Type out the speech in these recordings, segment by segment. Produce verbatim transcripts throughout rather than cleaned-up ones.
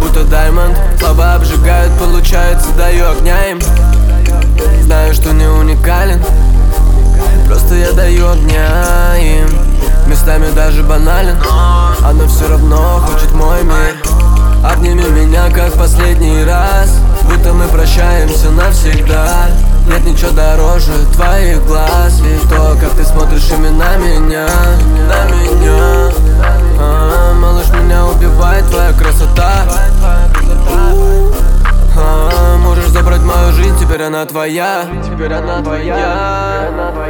будто даймонд. Слова обжигают, получается, даю огня им. Знаю, что не уникален, просто я даю огня им. Местами даже банален, оно все равно хочет мой мир. Обними меня, как в последний раз, будто мы прощаемся навсегда. Нет ничего дороже твоих глаз, и то, как ты смотришь именно на меня, на меня. А, малыш, меня убивает твоя красота. А, можешь забрать мою жизнь, теперь она твоя. Теперь она твоя.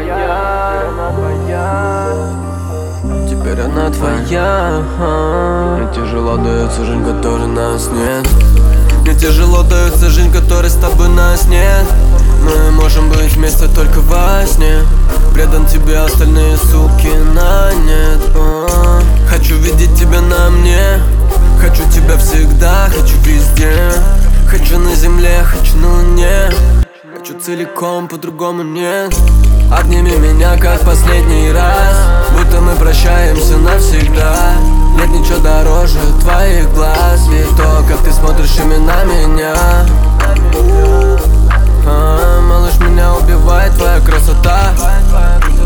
Теперь она твоя. Мне тяжело дается жизнь, которой нас нет. Мне тяжело дается жизнь, которой с тобой нас нет. Мы можем быть вместе только во сне. Предан тебе, остальные суки на нет. О, хочу видеть тебя на мне. Хочу тебя всегда, хочу везде. Хочу на земле, хочу на луне. Хочу целиком, по-другому нет. Обними меня, как в последний раз, будто мы прощаемся навсегда. Нет ничего дороже твоих глаз, и то, как ты смотришь именно на меня. А, малыш, меня убивает твоя красота.